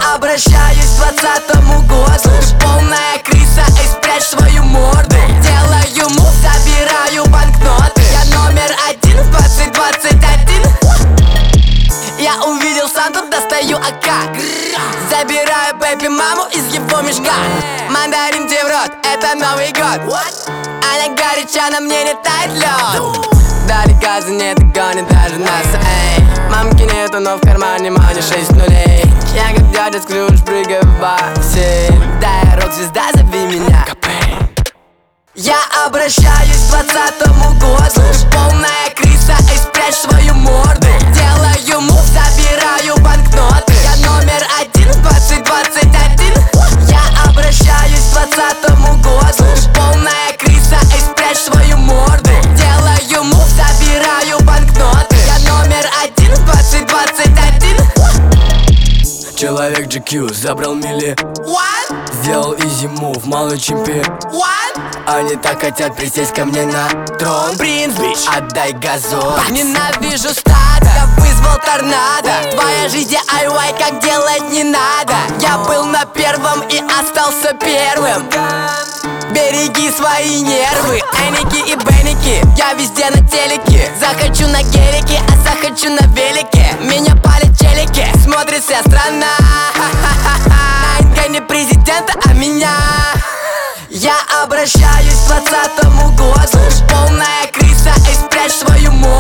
обращаюсь к 20-му году. Ты полная крыса, и спрячь свою морду. Делаю мув, собираю банкноты. Я номер один в 2021. Я увидел Санту, достаю АК. Забираю бэби маму из его мешка. Мандарин тебе в рот, это Новый год. Она горяча, на мне не тает лед. Далеко за ней догонит даже нас, эй. Мамки нету, но в кармане мани 6 нулей. Я как дядя Скрудж, прыгаю в бассейн. Да, я рок-звезда, зови меня Копейн. Я обращаюсь к 20-му году. Ты полная крыса, и спрячь свою морду. Делаю мув, собираю банкноты. Я номер один в 2021. Я обращаюсь к 20-му году. Ты полная крыса, и спрячь свою морду. Делаю мув, собираю банкноты. Я номер один в 2021. Человек GQ забрал мили. Сделал изи мув, малый чемпион. Они так хотят присесть ко мне на трон. Принц, бич, отдай газон. ненавижу стадо, я вызвал торнадо. Твоя жизнь DIY, как делать не надо. Я был на первом и остался первым. Береги свои нервы, Эники и Бенники. Я везде на телеке. Захочу на гелике, а захочу на велике. Меня палят челики, смотрит вся страна. Наинка не президента, а меня. Я обращаюсь к 20-му году. Ты полная крыса, и спрячь свою морду.